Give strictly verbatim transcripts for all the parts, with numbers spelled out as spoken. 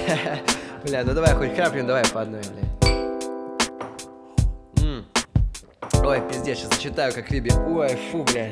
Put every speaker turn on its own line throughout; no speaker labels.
Бля, ну давай хоть храпнем, давай по одной, бля. М. Ой, пиздец, сейчас зачитаю, как Риби. Ой, фу, бля.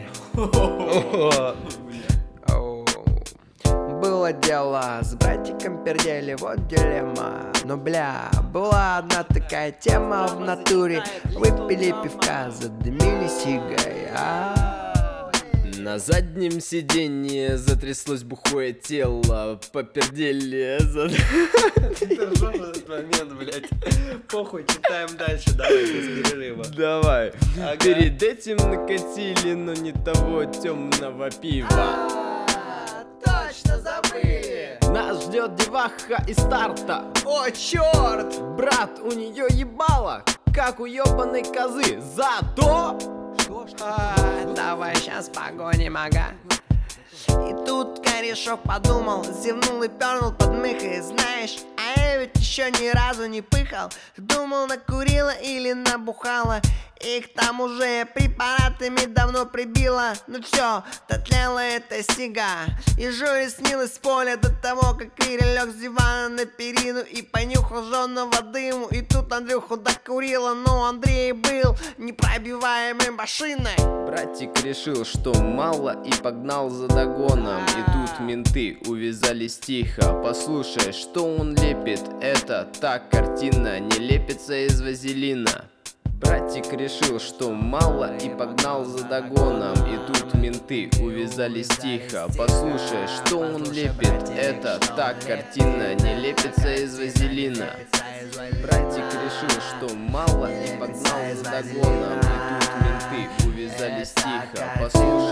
Было дело, с братиком пердели, вот дилемма. Но, бля, была одна такая тема в натуре. Выпили пивка, задымили сигой, а?
На заднем сиденье затряслось бухое тело, попердели за...
Держу в этот момент, блядь. Похуй, читаем дальше, давай, без перерыва.
Давай.
Ага.
Перед этим накатили, но не того темного пива.
А, точно забыли.
Нас ждет деваха из старта.
О, черт!
Брат, у нее ебало, как у ебаной козы. Зато...
Что, что? А, давай сейчас погоним, ага. И тут корешок подумал, зевнул и пернул под мыхой. Знаешь, а я ведь еще ни разу не пыхал. Думал, накурила или набухала. И к тому же препаратами давно прибила. Ну все, дотлела эта сига. И Жоре снилось с поля до того, как Кирилл лег с дивана на перину и понюхал жженого дыму. И тут Андрюху докурила, но Андрей был непробиваемой машиной.
Братик решил, что мало, и погнал за догоном. И тут менты увязались тихо. Послушай, что он лепит, это так картина не лепится из вазелина. Братик решил, что мало, и погнал за догоном. И тут менты увязались тихо. Послушай, что он лепит, это так картина не лепится из вазелина. Братик решил, что мало, и погнал за догоном. И тут менты увязались тихо. Послушай,